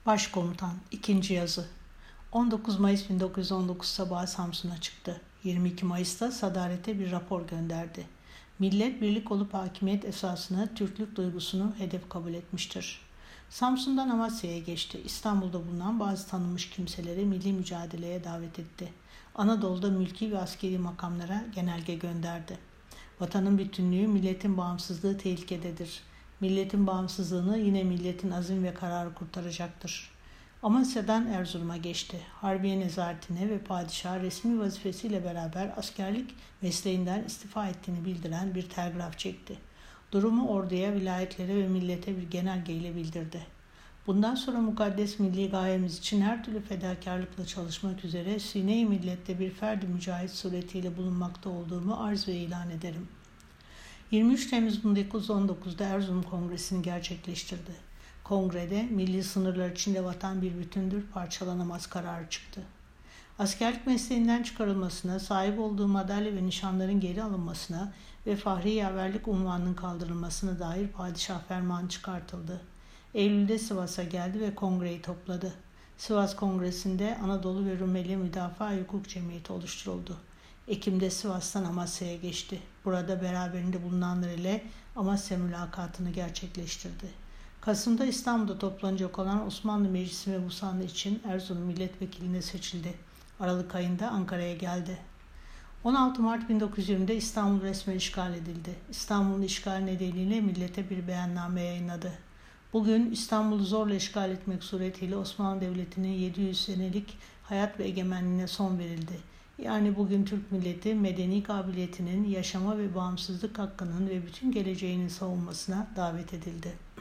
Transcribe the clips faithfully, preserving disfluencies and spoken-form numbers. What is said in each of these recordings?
Başkomutan ikinci yazı on dokuz Mayıs bin dokuz yüz on dokuz sabahı Samsun'a çıktı. yirmi iki Mayıs'ta Sadat'e bir rapor gönderdi. Millet birlik olup hakimiyet esasını, Türklük duygusunu hedef kabul etmiştir. Samsun'dan Amasya'ya geçti. İstanbul'da bulunan bazı tanınmış kimseleri milli mücadeleye davet etti. Anadolu'da mülki ve askeri makamlara genelge gönderdi. Vatanın bütünlüğü, milletin bağımsızlığı tehlikededir. Milletin bağımsızlığını yine milletin azim ve kararı kurtaracaktır. Amasya'dan Erzurum'a geçti. Harbiye nezaretine ve padişah resmi vazifesiyle beraber askerlik mesleğinden istifa ettiğini bildiren bir telgraf çekti. Durumu orduya, vilayetlere ve millete bir genelgeyle bildirdi. Bundan sonra mukaddes milli gayemiz için her türlü fedakarlıkla çalışmak üzere sine-i millette bir ferdi mücahit suretiyle bulunmakta olduğumu arz ve ilan ederim. yirmi üç Temmuz bin dokuz yüz on dokuz'da Erzurum Kongresi'ni gerçekleştirdi. Kongrede milli sınırlar içinde vatan bir bütündür, parçalanamaz kararı çıktı. Askerlik mesleğinden çıkarılmasına, sahip olduğu madalya ve nişanların geri alınmasına ve fahri yaverlik unvanının kaldırılmasına dair padişah fermanı çıkartıldı. Eylül'de Sivas'a geldi ve kongreyi topladı. Sivas Kongresi'nde Anadolu ve Rumeli Müdafaa Hukuk Cemiyeti oluşturuldu. Ekim'de Sivas'tan Amasya'ya geçti. Burada beraberinde bulunanlar ile Amasya mülakatını gerçekleştirdi. Kasım'da İstanbul'da toplanacak olan Osmanlı Meclisi ve Musanlı için Erzurum Milletvekili'ne seçildi. Aralık ayında Ankara'ya geldi. on altı Mart bin dokuz yüz yirmi'de İstanbul resmen işgal edildi. İstanbul'un işgal nedeniyle millete bir beyanname yayınladı. Bugün İstanbul'u zorla işgal etmek suretiyle Osmanlı Devleti'nin yedi yüz senelik hayat ve egemenliğine son verildi. Yani bugün Türk milleti medeni kabiliyetinin, yaşama ve bağımsızlık hakkının ve bütün geleceğinin savunmasına davet edildi.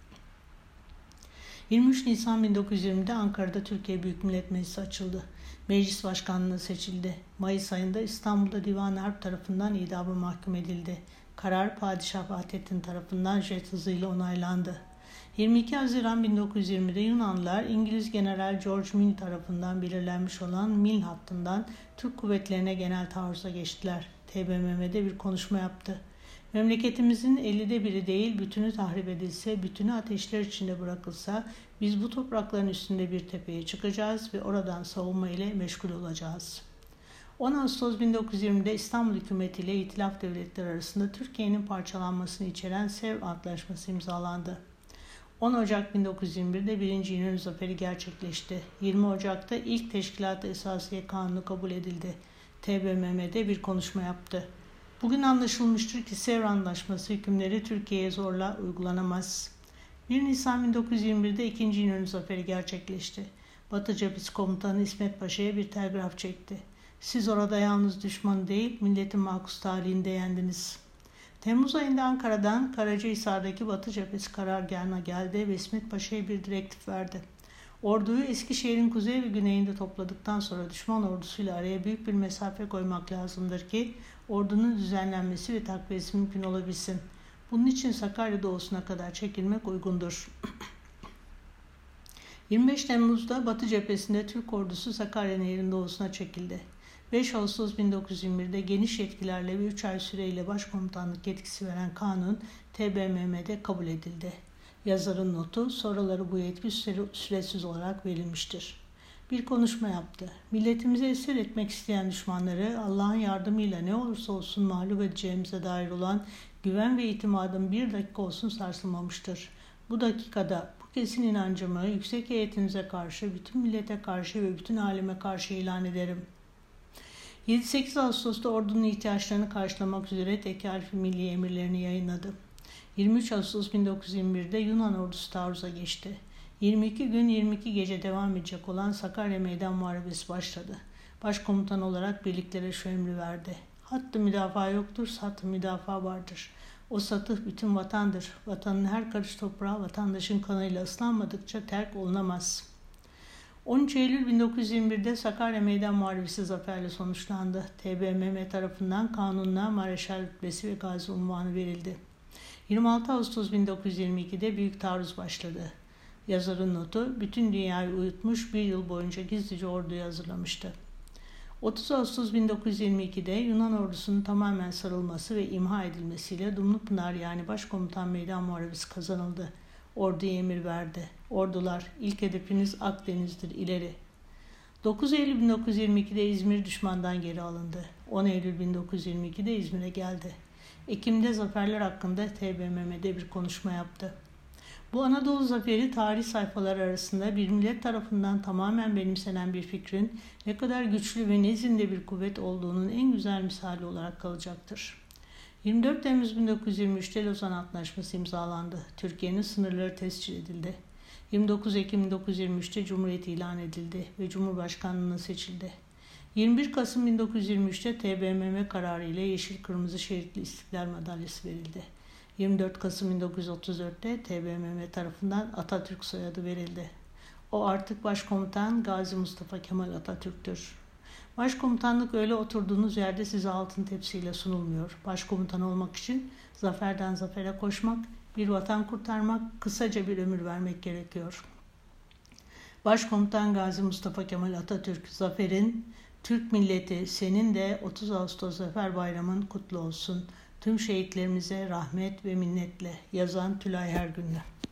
yirmi üç Nisan bin dokuz yüz yirmi'de Ankara'da Türkiye Büyük Millet Meclisi açıldı. Meclis başkanlığı seçildi. Mayıs ayında İstanbul'da Divan-ı Harp tarafından idama mahkum edildi. Karar Padişah Vahdettin tarafından jet hızıyla onaylandı. yirmi iki Haziran bin dokuz yüz yirmi'de Yunanlılar İngiliz General George Milne tarafından belirlenmiş olan Milne hattından Türk kuvvetlerine genel taarruza geçtiler. T B M M'de bir konuşma yaptı. Memleketimizin ellide biri değil, bütünü tahrip edilse, bütünü ateşler içinde bırakılsa, biz bu toprakların üstünde bir tepeye çıkacağız ve oradan savunma ile meşgul olacağız. on Ağustos bin dokuz yüz yirmi'de İstanbul hükümeti ile İtilaf devletleri arasında Türkiye'nin parçalanmasını içeren Sevr Antlaşması imzalandı. on Ocak bin dokuz yüz yirmi bir'de birinci İnönü Zaferi gerçekleşti. yirmi Ocak'ta ilk Teşkilat-ı Esasiye Kanunu kabul edildi. T B M M'de bir konuşma yaptı. Bugün anlaşılmıştır ki Sevr Antlaşması hükümleri Türkiye'ye zorla uygulanamaz. bir Nisan bin dokuz yüz yirmi bir'de ikinci İnönü Zaferi gerçekleşti. Batı Cephesi Komutanı İsmet Paşa'ya bir telgraf çekti. Siz orada yalnız düşmanı değil, milletin makus talihinde yendiniz. Temmuz ayında Ankara'dan Karacahisar'daki Batı Cephesi karargahına geldi ve İsmet Paşa'ya bir direktif verdi. Orduyu Eskişehir'in kuzey ve güneyinde topladıktan sonra düşman ordusuyla araya büyük bir mesafe koymak lazımdır ki ordunun düzenlenmesi ve takviyesi mümkün olabilsin. Bunun için Sakarya doğusuna kadar çekilmek uygundur. yirmi beş Temmuz'da Batı cephesinde Türk ordusu Sakarya Nehri'nin doğusuna çekildi. beş Ağustos bin dokuz yüz yirmi bir'de geniş yetkilerle ve üç ay süreyle başkomutanlık yetkisi veren kanun T B M M'de kabul edildi. Yazarın notu, sonraları bu yetki süresiz olarak verilmiştir. Bir konuşma yaptı. Milletimizi esir etmek isteyen düşmanları Allah'ın yardımıyla ne olursa olsun mağlup edeceğimize dair olan güven ve itimadım bir dakika olsun sarsılmamıştır. Bu dakikada bu kesin inancımı yüksek heyetinize karşı, bütün millete karşı ve bütün aleme karşı ilan ederim. yedi sekiz Ağustos'ta ordunun ihtiyaçlarını karşılamak üzere Tekalif Milli emirlerini yayınladı. yirmi üç Ağustos bin dokuz yüz yirmi bir'de Yunan ordusu taarruza geçti. yirmi iki gün yirmi iki gece devam edecek olan Sakarya Meydan Muharebesi başladı. Başkomutan olarak birliklere şu emri verdi. Hattı müdafaa yoktur, satı müdafaa vardır. O satı bütün vatandır. Vatanın her karış toprağı vatandaşın kanıyla ıslanmadıkça terk olunamaz. on üç Eylül bin dokuz yüz yirmi bir'de Sakarya Meydan Muharebesi zaferle sonuçlandı. T B M M tarafından kanunla Mareşal rütbesi ve gazi unvanı verildi. yirmi altı Ağustos bin dokuz yüz yirmi iki'de büyük taarruz başladı. Yazarın notu, bütün dünyayı uyutmuş, bir yıl boyunca gizlice orduyu hazırlamıştı. otuz Ağustos bin dokuz yüz yirmi iki'de Yunan ordusunun tamamen sarılması ve imha edilmesiyle Dumlupınar yani Başkomutan Meydan Muharebesi kazanıldı. Orduya emir verdi. Ordular, ilk hedefiniz Akdeniz'dir, ileri. dokuz Eylül bin dokuz yüz yirmi ikide İzmir düşmandan geri alındı. on Eylül bin dokuz yüz yirmi ikide İzmir'e geldi. Ekim'de zaferler hakkında T B M M'de bir konuşma yaptı. Bu Anadolu zaferi tarih sayfaları arasında bir millet tarafından tamamen benimsenen bir fikrin ne kadar güçlü ve nezinde bir kuvvet olduğunun en güzel misali olarak kalacaktır. yirmi dört Temmuz bin dokuz yüz yirmi üçte Lozan Antlaşması imzalandı. Türkiye'nin sınırları tescil edildi. yirmi dokuz Ekim bin dokuz yüz yirmi üçte Cumhuriyet ilan edildi ve Cumhurbaşkanlığına seçildi. yirmi bir Kasım bin dokuz yüz yirmi üçte T B M M kararı ile Yeşil Kırmızı Şeritli İstiklal Madalyası verildi. yirmi dört Kasım bin dokuz yüz otuz dörtte T B M M tarafından Atatürk soyadı verildi. O artık Başkomutan Gazi Mustafa Kemal Atatürk'tür. Başkomutanlık öyle oturduğunuz yerde size altın tepsiyle sunulmuyor. Başkomutan olmak için zaferden zafere koşmak, bir vatan kurtarmak, kısaca bir ömür vermek gerekiyor. Başkomutan Gazi Mustafa Kemal Atatürk, zaferin, Türk milleti, senin de otuz Ağustos Zafer Bayramın kutlu olsun. Tüm şehitlerimize rahmet ve minnetle. Yazan Tülay Hergünlü.